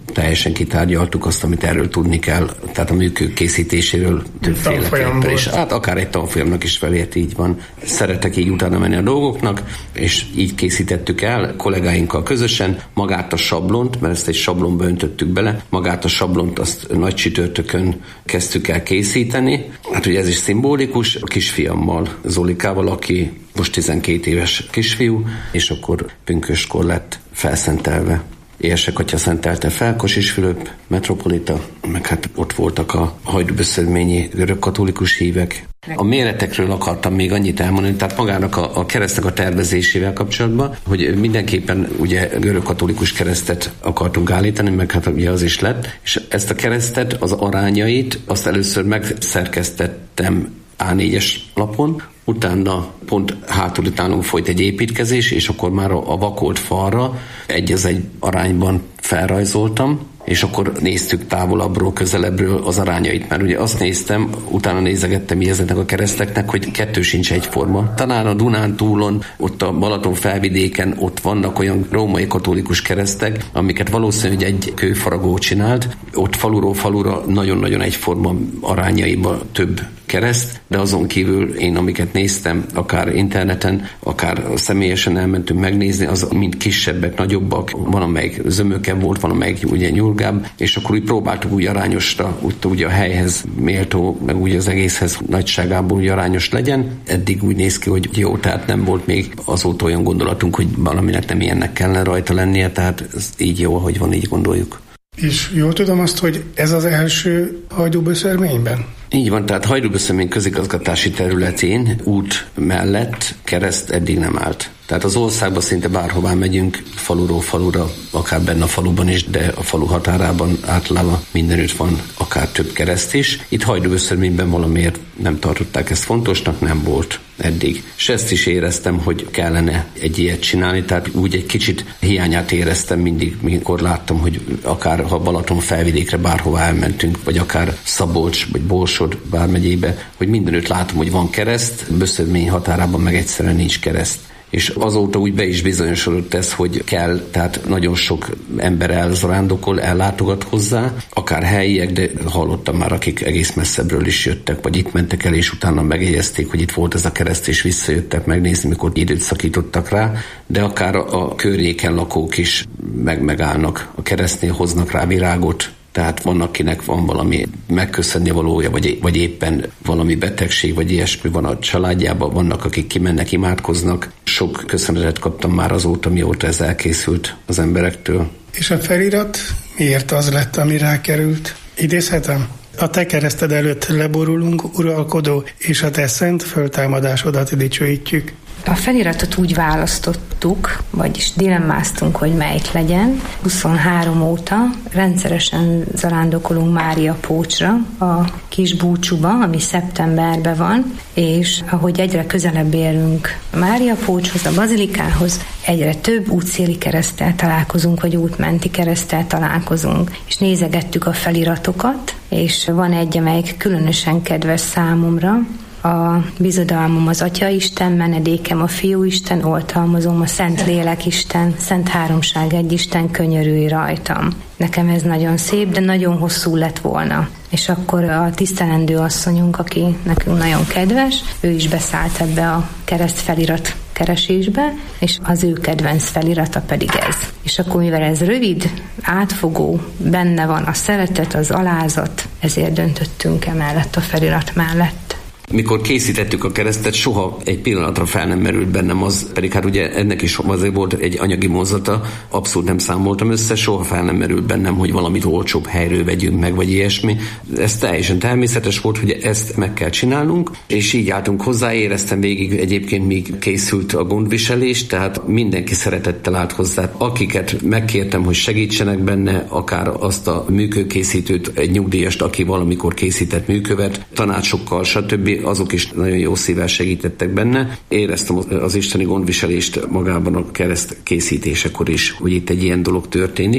teljesen kitárgyaltuk azt, amit erről tudni kell, tehát a műkők készítéséről többféleképpen, és hát akár egy tanfolyamnak is felért, így van. Szeretek így utána menni a dolgoknak, és így készítettük el kollégáinkkal közösen magát a sablont, mert ezt egy sablonba öntöttük bele, magát a sablont azt nagy csütörtökön kezdtük el készíteni. Hát ugye ez is szimbolikus, a kisfiammal, Zolikával, aki most tizenkét éves kisfiú, és akkor pünköskor lett felszentelve. Érsek atya szentelte fel, Kocsis Fülöp, metropolita, meg hát ott voltak a hajdúböszörményi görögkatolikus hívek. A méretekről akartam még annyit elmondani, tehát magának a, a keresztek a tervezésével kapcsolatban, hogy mindenképpen ugye görögkatolikus keresztet akartunk állítani, meg hát ugye az is lett, és ezt a keresztet, az arányait, azt először megszerkesztettem á négyes lapon, utána pont hátul utánunk folyt egy építkezés, és akkor már a vakolt falra egy az egy arányban felrajzoltam, és akkor néztük távolabbról, közelebbről az arányait, mert ugye azt néztem, utána nézegettem így ezeknek a kereszteknek, hogy kettő sincs egyforma. Talán a Dunántúlon, ott a Balaton felvidéken, ott vannak olyan római katolikus keresztek, amiket valószínűleg egy kőfaragó csinált, ott faluról falura nagyon-nagyon egyforma arányaiban több kereszt, de azon kívül én amiket néztem, akár interneten, akár személyesen elmentünk megnézni, az mind kisebbek, nagyobbak, van amelyik zömökebb volt, van amelyik ugye nyulgább, és akkor úgy próbáltuk úgy arányosra, úgy, úgy a helyhez méltó, meg úgy az egészhez nagyságából úgy arányos legyen. Eddig úgy néz ki, hogy jó, tehát nem volt még azóta olyan gondolatunk, hogy valaminek nem ilyennek kellene rajta lennie, tehát ez így jó, ahogy van, így gondoljuk. És jól tudom azt, hogy ez az első Hajdúböszörményben? Így van, tehát Hajdúböszörmény közigazgatási területén út mellett kereszt eddig nem állt. Tehát az országban szinte bárhová megyünk, faluról falura, akár benne a faluban is, de a falu határában általában mindenütt van akár több kereszt is. Itt Hajdúböszörményben valamiért nem tartották ezt fontosnak, nem volt eddig. És ezt is éreztem, hogy kellene egy ilyet csinálni, tehát úgy egy kicsit hiányát éreztem mindig, mikor láttam, hogy akár ha Balaton felvidékre bárhová elmentünk, vagy akár Szabolcs, vagy Borsod vármegyébe, hogy mindenütt látom, hogy van kereszt, Böszörmény határában meg egyszerűen nincs kereszt. És azóta úgy be is bizonyosodott ez, hogy kell, tehát nagyon sok ember elzarándokol, ellátogat hozzá, akár helyiek, de hallottam már, akik egész messzebbről is jöttek, vagy itt mentek el, és utána megjegyezték, hogy itt volt ez a kereszt, és visszajöttek megnézni, mikor időt szakítottak rá, de akár a, a környéken lakók is meg megállnak a keresztnél, hoznak rá virágot. Tehát van, akinek van valami megköszönni valója, vagy, vagy éppen valami betegség, vagy ilyesmi van a családjában, vannak, akik kimennek, imádkoznak. Sok köszönetet kaptam már azóta, mióta ez elkészült az emberektől. És a felirat miért az lett, ami rákerült? Idézhetem? A te kereszted előtt leborulunk, uralkodó, és a te szent föltámadásodat dicsőítjük. A feliratot úgy választottuk, vagyis dilemmáztunk, hogy melyik legyen. huszonhárom óta rendszeresen zarándokolunk Mária Pócsra, a kis búcsúba, ami szeptemberben van, és ahogy egyre közelebb érünk Mária Pócshoz, a bazilikához, egyre több útszéli kereszttel találkozunk, vagy útmenti kereszttel találkozunk, és nézegettük a feliratokat, és van egy, amelyik különösen kedves számomra, a bizodalmam az Atyaisten, menedékem a Fiúisten, oltalmazom a Szent Lélekisten, Szent Háromság egyisten, könyörülj rajtam. Nekem ez nagyon szép, de nagyon hosszú lett volna. És akkor a tisztelendő asszonyunk, aki nekünk nagyon kedves, ő is beszállt ebbe a kereszt felirat keresésbe, és az ő kedvenc felirata pedig ez. És akkor mivel ez rövid, átfogó, benne van a szeretet, az alázat, ezért döntöttünk emellett a felirat mellett. Mikor készítettük a keresztet, soha egy pillanatra fel nem merült bennem az, pedig hát ugye ennek is azért volt egy anyagi vonzata, abszolút nem számoltam össze, soha fel nem merült bennem, hogy valamit olcsóbb helyről vegyünk meg, vagy ilyesmi. Ez teljesen természetes volt, hogy ezt meg kell csinálnunk, és így álltunk hozzá, éreztem végig egyébként, míg készült a gondviselés, tehát mindenki szeretettel állt hozzá. Akiket megkértem, hogy segítsenek benne, akár azt a műkőkészítőt, egy nyugdíjast, aki valamikor készített műkövet, tanácsokkal, stb., azok is nagyon jó szívvel segítettek benne. Éreztem az isteni gondviselést magában a kereszt készítésekor is, hogy itt egy ilyen dolog történik.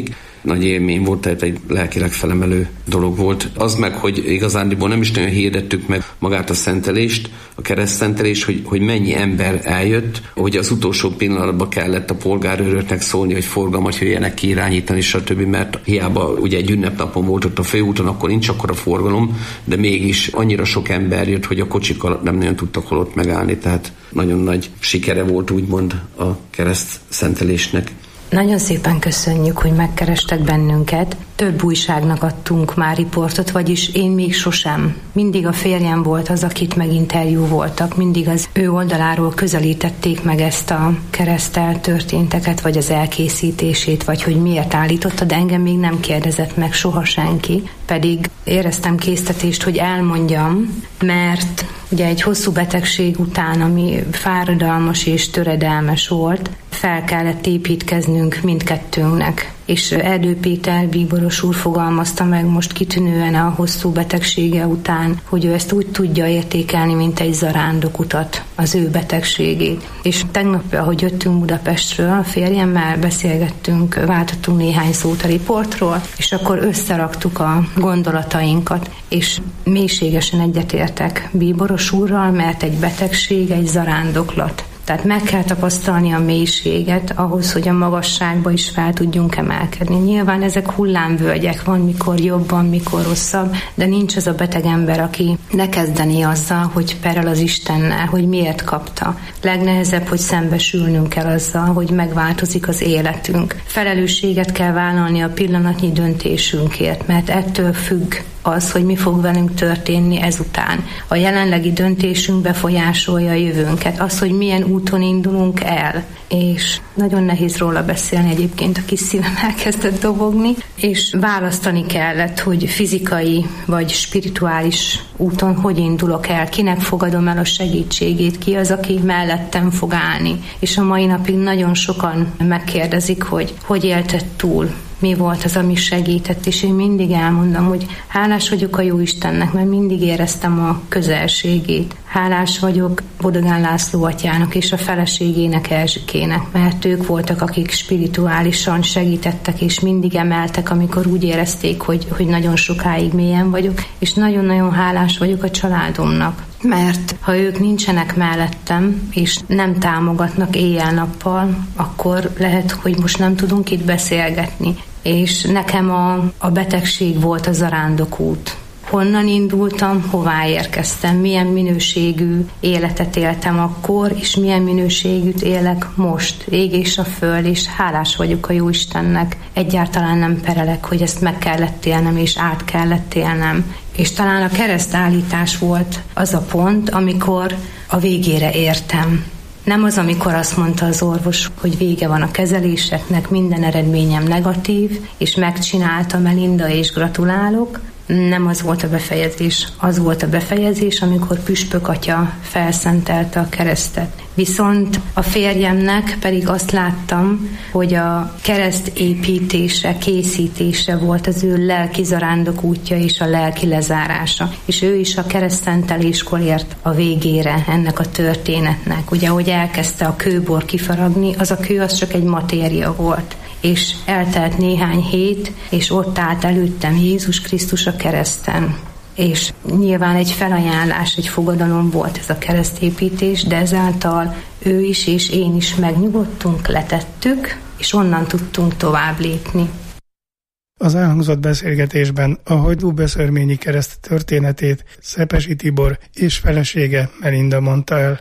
nagy élmény volt, tehát egy lelkileg felemelő dolog volt. Az meg, hogy igazándiból nem is nagyon hirdettük meg magát a szentelést, a keresztszentelést, hogy, hogy mennyi ember eljött, hogy az utolsó pillanatban kellett a polgárőröknek szólni, hogy forgalmat jöjjenek ki irányítani, stb. Mert hiába ugye egy ünnepnapon volt ott a főúton, akkor nincs akkora forgalom, de mégis annyira sok ember jött, hogy a kocsik alatt nem nagyon tudtak hol ott megállni, tehát nagyon nagy sikere volt úgymond a keresztszentelésnek. Nagyon szépen köszönjük, hogy megkerestek bennünket. Több újságnak adtunk már riportot, vagyis én még sosem. Mindig a férjem volt az, akit meginterjú voltak, mindig az ő oldaláról közelítették meg ezt a kereszttel történteket, vagy az elkészítését, vagy hogy miért állította, de engem még nem kérdezett meg soha senki. Pedig éreztem késztetést, hogy elmondjam, mert ugye egy hosszú betegség után, ami fáradalmas és töredelmes volt, fel kellett építkeznünk mindkettőnknek. És Erdő Péter bíboros úr fogalmazta meg most kitűnően a hosszú betegsége után, hogy ő ezt úgy tudja értékelni, mint egy zarándokutat, az ő betegségét. És tegnap, ahogy jöttünk Budapestről, a férjemmel beszélgettünk, váltottunk néhány szót a riportról, és akkor összeraktuk a gondolatainkat, és mélységesen egyetértek bíboros úrral, mert egy betegség egy zarándoklat. Tehát meg kell tapasztalni a mélységet ahhoz, hogy a magasságba is fel tudjunk emelkedni. Nyilván ezek hullámvölgyek, van mikor jobb, van mikor rosszabb, de nincs az a beteg ember, aki ne kezdené azzal, hogy perel az Istennel, hogy miért kapta. Legnehezebb, hogy szembesülnünk kell azzal, hogy megváltozik az életünk. Felelősséget kell vállalni a pillanatnyi döntésünkért, mert ettől függ az, hogy mi fog velünk történni ezután. A jelenlegi döntésünk befolyásolja a jövőnket, az, hogy milyen úton indulunk el. És nagyon nehéz róla beszélni, egyébként a kis szívem elkezdett dobogni, és választani kellett, hogy fizikai vagy spirituális úton hogy indulok el, kinek fogadom el a segítségét, ki az, aki mellettem fog állni. És a mai napig nagyon sokan megkérdezik, hogy hogy élted túl, mi volt az, ami segített, és én mindig elmondom, hogy hálás vagyok a Jóistennek, mert mindig éreztem a közelségét. Hálás vagyok Bodogán László atyának és a feleségének, Erzsikének, mert ők voltak, akik spirituálisan segítettek, és mindig emeltek, amikor úgy érezték, hogy, hogy nagyon sokáig mélyen vagyok, és nagyon-nagyon hálás vagyok a családomnak. Mert ha ők nincsenek mellettem, és nem támogatnak éjjel-nappal, akkor lehet, hogy most nem tudunk itt beszélgetni. És nekem a, a betegség volt a zarándokút. Honnan indultam, hová érkeztem, milyen minőségű életet éltem akkor, és milyen minőségűt élek most. Ég és a föld, és hálás vagyok a Jóistennek. Egyáltalán nem perelek, hogy ezt meg kellett élnem, és át kellett élnem. És talán a keresztállítás volt az a pont, amikor a végére értem. Nem az, amikor azt mondta az orvos, hogy vége van a kezeléseknek, minden eredményem negatív, és megcsináltam, Melinda, és gratulálok. Nem az volt a befejezés. Az volt a befejezés, amikor Püspök atya felszentelte a keresztet. Viszont a férjemnek pedig azt láttam, hogy a kereszt építése, készítése volt az ő lelki zarándokútja és a lelki lezárása. És ő is a keresztszenteléskor ért a végére ennek a történetnek. Ugye, ahogy elkezdte a kőbor kifaragni, az a kő az csak egy matéria volt. És eltelt néhány hét, és ott állt előttem Jézus Krisztus a kereszten. És nyilván egy felajánlás, egy fogadalom volt ez a keresztépítés, de ezáltal ő is és én is megnyugodtunk, letettük, és onnan tudtunk tovább lépni. Az elhangzott beszélgetésben a Hajdú-Beszörményi kereszt történetét Szepesi Tibor és felesége Melinda mondta el.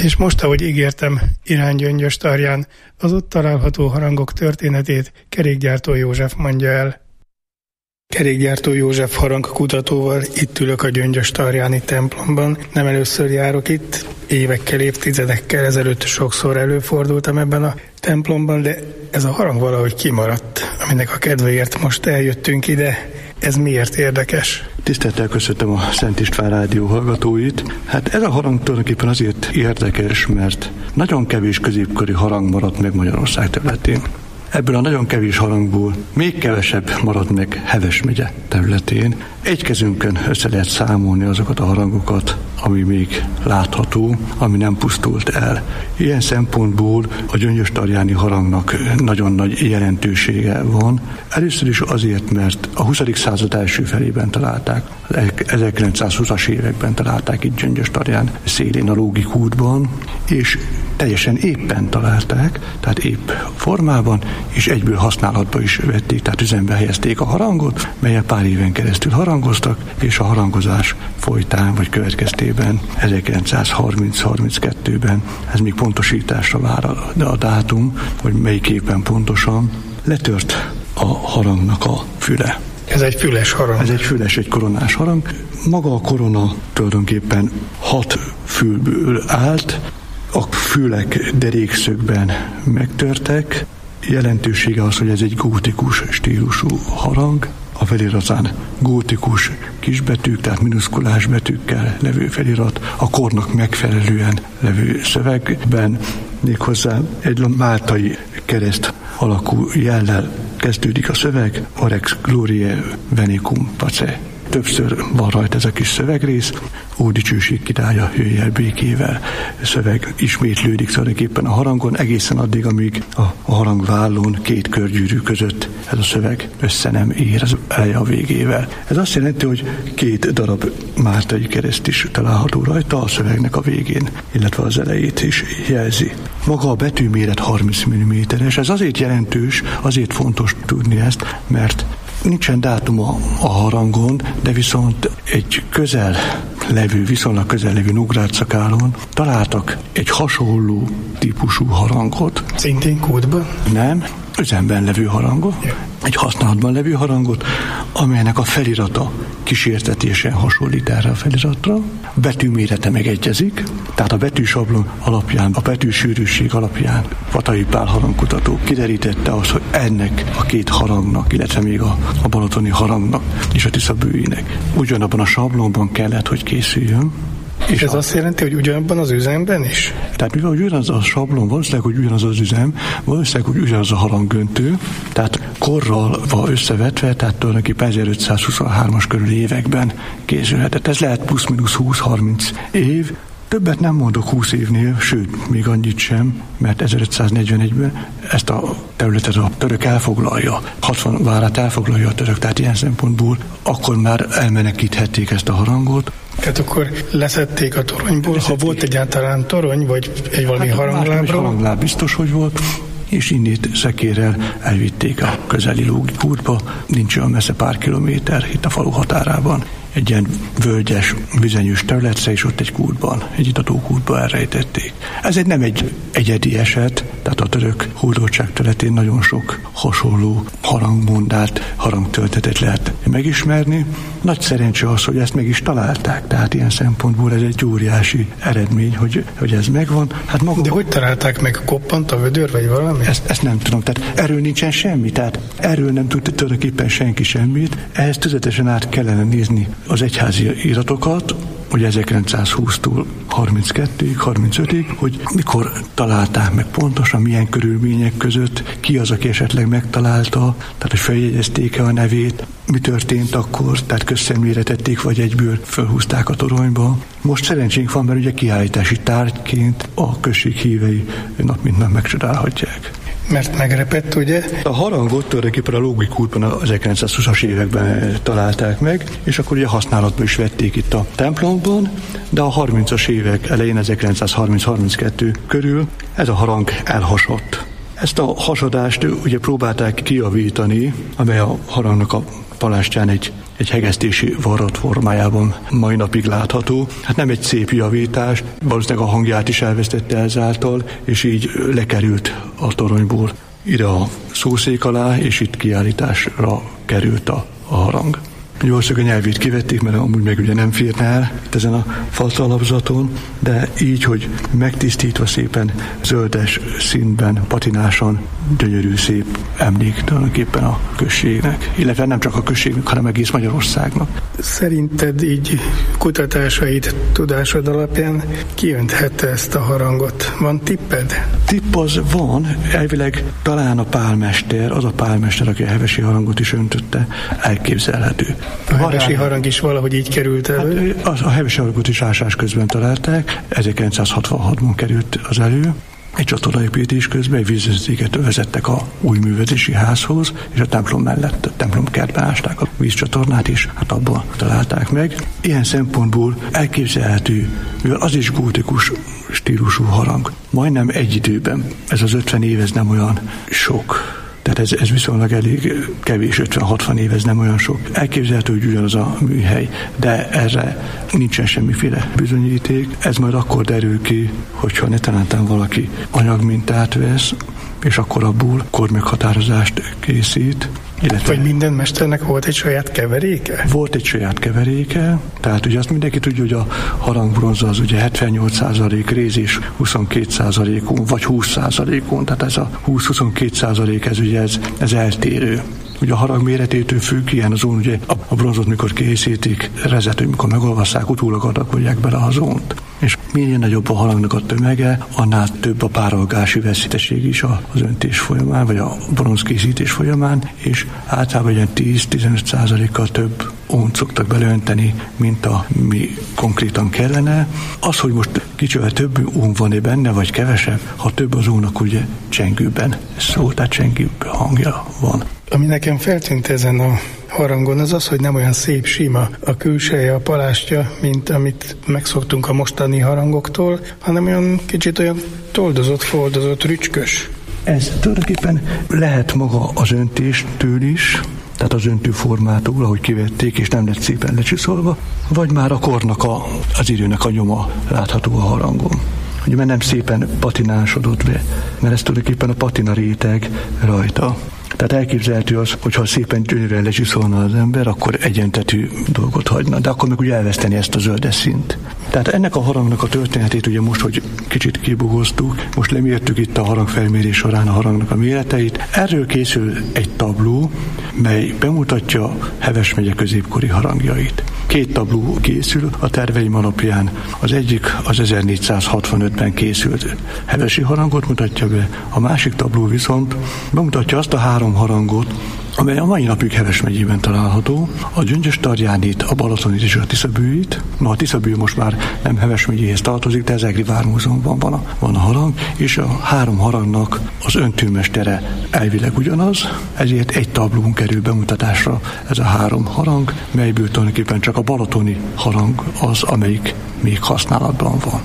És most, ahogy ígértem, irány Gyöngyös-Tarján, az ott található harangok történetét Kerékgyártó József mondja el. Kerékgyártó József harangkutatóval itt ülök a Gyöngyös-Tarjáni templomban. Nem először járok itt, évekkel, évtizedekkel ezelőtt sokszor előfordultam ebben a templomban, de ez a harang valahogy kimaradt, aminek a kedvéért most eljöttünk ide. Ez miért érdekes? Tisztelettel köszöntöm a Szent István Rádió hallgatóit. Hát ez a harang tulajdonképpen azért érdekes, mert nagyon kevés középkori harang maradt meg Magyarország területén. Ebből a nagyon kevés harangból még kevesebb maradt meg Heves megye területén. Egy kezünkön össze lehet számolni azokat a harangokat, ami még látható, ami nem pusztult el. Ilyen szempontból a gyöngyös-tarjáni harangnak nagyon nagy jelentősége van. Először is azért, mert a huszadik század első felében találták, ezerkilencszázhúszas években találták itt Gyöngyös-Tarján szélén a lógikútban, és teljesen éppen találták, tehát épp formában, és egyből használatba is vették, tehát üzembe helyezték a harangot, melyel pár éven keresztül harangoztak, és a harangozás folytán vagy következtében ezerkilencszázharminc-harminckettőben, ez még pontosításra vár a, a dátum, hogy melyik éppen pontosan, letört a harangnak a füle. Ez egy füles harang. Ez egy füles, egy koronás harang. Maga a korona tulajdonképpen hat fülből állt, a fülek derékszögben megtörtek. Jelentősége az, hogy ez egy gótikus stílusú harang. A feliratán gótikus kisbetűk, tehát minuszkulás betűkkel levő felirat, a kornak megfelelően levő szövegben, méghozzá egy máltai kereszt alakú jellel kezdődik a szöveg, Orex Gloriae Venicum Pace. Többször van rajta ez a kis szövegrész, ó dicsőség királya, jöjj el békével. Szöveg ismétlődik tulajdonképpen a harangon, egészen addig, amíg a, a harangvállón két körgyűrű között ez a szöveg össze nem ér az eleje a végével. Ez azt jelenti, hogy két darab máltai kereszt is található rajta a szövegnek a végén, illetve az elejét is jelzi. Maga a betűméret harminc milliméteres, ez azért jelentős, azért fontos tudni ezt, mert nincsen dátuma a harangon, de viszont egy közel levő, viszonylag közel levő Nógrád szakálon találtak egy hasonló típusú harangot. Szintén kódban? Nem, üzemben levő harangot. Ja. Egy használatban levő harangot, amelynek a felirata kísértetésen hasonlít erre a feliratra. Betűmérete megegyezik, tehát a betűsablon alapján, a betűsűrűség alapján Vatai Pál harangkutató kiderítette azt, hogy ennek a két harangnak, illetve még a, a balatoni harangnak és a Tiszabőinek ugyanabban a sablonban kellett, hogy készüljön. És ez a... azt jelenti, hogy ugyanabban az üzemben is? Tehát mivel ugyanaz a sablon, valószínűleg, hogy ugyanaz az üzem, valószínűleg, hogy ugyanaz a haranggöntő, tehát korral van összevetve, tehát tulajdonképpen ezerötszázhuszonhármas körüli években készülhetett. Ez lehet plusz-minusz húsz-harminc év. Többet nem mondok húsz évnél, sőt, még annyit sem, mert ezerötszáznegyvenegyben ezt a területet a török elfoglalja, hatvan várát elfoglalja a török, tehát ilyen szempontból akkor már elmenekíthették ezt a harangot. Tehát akkor leszették a toronyból, leszették. Ha volt egyáltalán torony, vagy egy valami hát, haranglábról? Harangláb biztos, hogy volt, és innét szekérrel elvitték a közeli lógikútba, nincs olyan messze pár kilométer itt a falu határában. Egy ilyen völgyes, vizenyős területre, és ott egy kútban, egy itatókútban elrejtették. Ez egy nem egy egyedi eset, tehát a török hódoltság területén nagyon sok hasonló harangmondát, harangtöltetet lehet megismerni. Nagy szerencse az, hogy ezt meg is találták, tehát ilyen szempontból ez egy óriási eredmény, hogy, hogy ez megvan. Hát maga... De hogy találták meg? Koppant a vödör, vagy valami? Ezt, ezt nem tudom, tehát erről nincsen semmi, tehát erről nem tud tulajdonképpen senki semmit. Ehhez tüzetesen át kellene nézni az egyházi iratokat, hogy ezerkilencszázhúsztól harminckettőig, harmincötig, hogy mikor találták meg pontosan, milyen körülmények között, ki az, aki esetleg megtalálta, tehát hogy feljegyezték-e a nevét, mi történt akkor, tehát közszemlére tették, vagy egyből felhúzták a toronyba. Most szerencsénk van, mert ugye kiállítási tárgyként a község hívei nap mint nap megcsodálhatják. Mert megrepett, ugye? A harangot tulajdonképpen a lógikútban az ezerkilencszázhúszas években találták meg, és akkor ugye használatba is vették itt a templomban, de a harmincas évek elején, ezerkilencszázharminc-harminckettő körül ez a harang elhasott. Ezt a hasadást ugye próbálták kijavítani, amely a harangnak a palástján egy, egy hegesztési varrat formájában mai napig látható. Hát nem egy szép javítás, valószínűleg a hangját is elvesztette ezáltal, és így lekerült a toronyból ide a szószék alá, és itt kiállításra került a, a harang. Valószínűleg a nyelvét kivették, mert amúgy meg ugye nem férne el ezen a faltalapzaton, de így, hogy megtisztítva szépen zöldes színben, patinásan, gyönyörű szép emlék tulajdonképpen a községnek, illetve nem csak a községnek, hanem egész Magyarországnak. Szerinted így kutatásaid, tudásod alapján kiönthette ezt a harangot? Van tipped? Tipp az van, elvileg talán a pálmester, az a pálmester, aki a hevesi harangot is öntötte, elképzelhető. A hevesi harang is valahogy így került elő? Hát, az, a hevesi harangot is ásás közben találták, ezerkilencszázhatvanhatban került az elő. Egy csatornaépítés közben egy vízvezetéket vezettek a új művelési házhoz, és a templom mellett, a templom kertben ásták a vízcsatornát is, hát abban találták meg. Ilyen szempontból elképzelhető, mivel az is gótikus stílusú harang. Majdnem egy időben, ez az ötven év, ez nem olyan sok. Tehát ez, ez viszonylag elég kevés, ötven-hatvan év, ez nem olyan sok. Elképzelhető, hogy ugyanaz a műhely, de erre nincsen semmiféle bizonyíték. Ez majd akkor derül ki, hogyha netalántán valaki anyagmintát vesz, és akkor abból kormeghatározást készít. Illetve, hogy minden mesternek volt egy saját keveréke? Volt egy saját keveréke, tehát ugye azt mindenki tudja, hogy a harangbronza az ugye hetvennyolc százalék rézés huszonkét százalékon, vagy húsz százalékon, tehát ez a húsz-huszonkettő százalék, ez ugye ez, ez eltérő. Ugye a harang méretétől függ, ilyen a zón, ugye a, a bronzot mikor készítik, rezető, mikor megolvasszák, utólag adakolják bele a zónt. És minél nagyobb a harangnak a tömege, annál több a párolgási veszíteség is az öntés folyamán, vagy a bronzkészítés folyamán, és általában ilyen tíz-tizenöt százalékkal több ónt szoktak beleönteni, mint a mi konkrétan kellene. Az, hogy most kicsivel több ón van-e benne, vagy kevesebb, ha több az ónak, ugye csengőben szó, tehát csengőben hangja van. Ami nekem feltűnt ezen a harangon, az az, hogy nem olyan szép sima a külseje, a palástja, mint amit megszoktunk a mostani harangoktól, hanem olyan kicsit olyan toldozott, foldozott, rücskös. Ez tulajdonképpen lehet maga az öntéstől is, tehát az öntőformától, ahogy kivették, és nem lett szépen lecsiszolva, vagy már a kornak, a, az időnek a nyoma látható a harangon. Ugye mert nem szépen patinásodott be, mert ez tulajdonképpen a patina réteg rajta. Tehát elképzelhető az, hogyha szépen gyönyörűen lecsiszolna az ember, akkor egyentetű dolgot hagyna, de akkor meg ugye elveszteni ezt a zöldes színt. Tehát ennek a harangnak a történetét ugye most, hogy kicsit kibogoztuk, most lemértük itt a harangfelmérés során a harangnak a méreteit. Erről készül egy tabló, mely bemutatja Heves megye középkori harangjait. Két tabló készül a terveim alapján. Az egyik az ezernégyszázhatvanötben készült hevesi harangot mutatja be, a másik tabló viszont bemutatja azt a három harangot, amely a mai napig Heves megyében található, a Gyöngyös-Tarjánit, a Balatonit és a Tiszabőit. Na, a Tiszabő most már nem Heves megyéhez tartozik, de az Egri Vármúzeumban van a, van a harang, és a három harangnak az öntőmestere elvileg ugyanaz, ezért egy tablón kerül bemutatásra ez a három harang, melyből tulajdonképpen csak a balatoni harang az, amelyik még használatban van.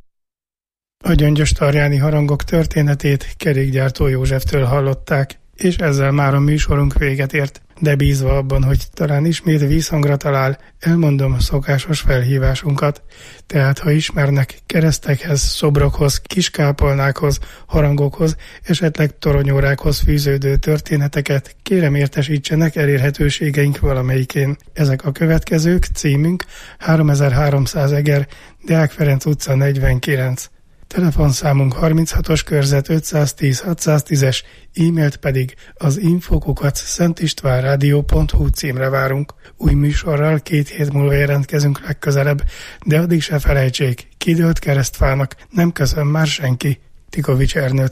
A Gyöngyös-Tarjáni harangok történetét Kerékgyártó Józseftől hallották, és ezzel már a műsorunk véget ért, de bízva abban, hogy talán ismét vízhangra talál, elmondom a szokásos felhívásunkat. Tehát, ha ismernek keresztekhez, szobrokhoz, kiskápolnákhoz, harangokhoz, esetleg toronyórákhoz fűződő történeteket, kérem értesítsenek elérhetőségeink valamelyikén. Ezek a következők, címünk háromezer-háromszáz Eger, Deák Ferenc utca negyvenkilenc. Telefonszámunk harminchatos körzet ötszáztíz hatszáztízes, e-mailt pedig az info kukac szentistvánrádió pont hu címre várunk. Új műsorral két hét múlva jelentkezünk legközelebb, de addig se felejtsék, kidőlt keresztfának nem köszön már senki. Tikovics Ernő